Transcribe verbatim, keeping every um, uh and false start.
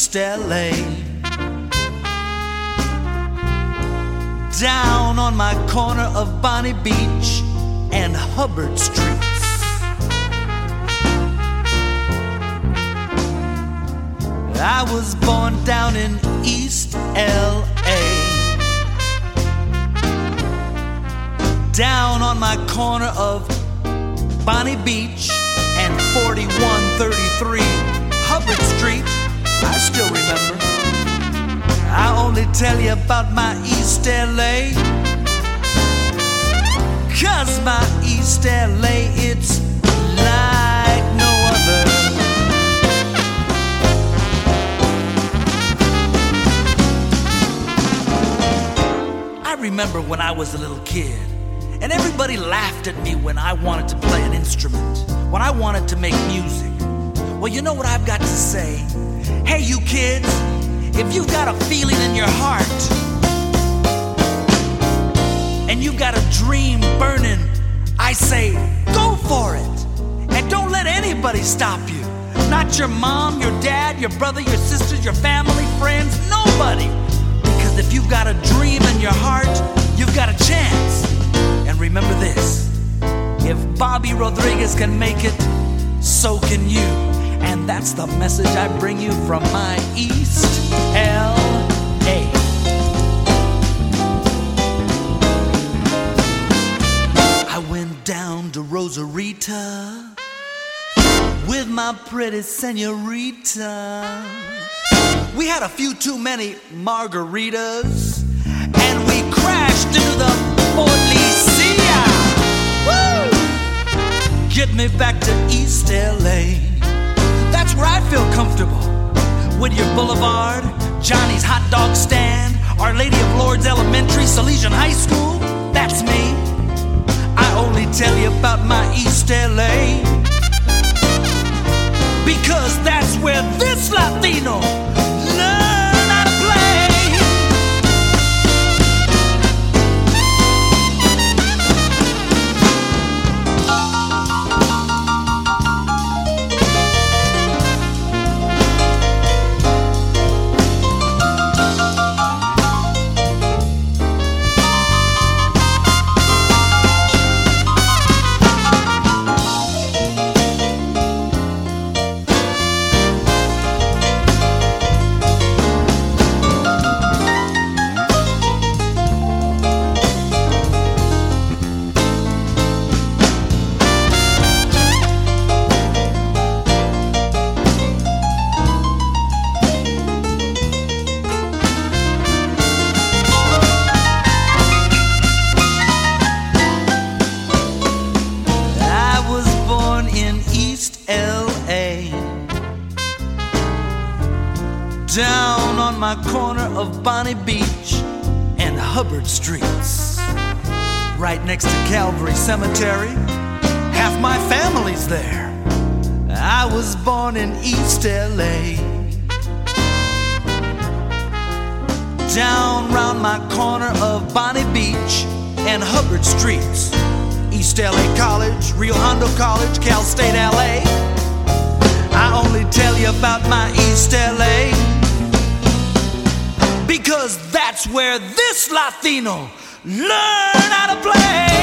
East L A. Down on my corner of Bonnie Beach and Hubbard Streets. I was born down in East L A. Down on my corner of Bonnie Beach and forty-one thirty-three Hubbard Street. I still remember. I only tell you about my East L A 'cause my East L A, it's like no other. I remember when I was a little kid, and everybody laughed at me when I wanted to play an instrument, when I wanted to make music. Well, you know what I've got to say? Hey, you kids, if you've got a feeling in your heart and you've got a dream burning, I say, go for it. And don't let anybody stop you. Not your mom, your dad, your brother, your sisters, your family, friends, nobody. Because if you've got a dream in your heart, you've got a chance. And remember this, if Bobby Rodriguez can make it, so can you. And that's the message I bring you from my East L A. I went down to Rosarita with my pretty senorita. We had a few too many margaritas and we crashed into the Policia. Woo! Get me back to East L A. That's where I feel comfortable. Whittier Boulevard, Johnny's Hot Dog Stand, Our Lady of Lourdes Elementary, Salesian High School. That's me. I only tell you about my East L A because that's where this Latino learn how to play. Down on my corner of Bonnie Beach and Hubbard Streets, right next to Calvary Cemetery. Half my family's there. I was born in East L A. Down round my corner of Bonnie Beach and Hubbard Streets, East L A College, Rio Hondo College, Cal State L A. I only tell you about my East L A because that's where this Latino learn how to play.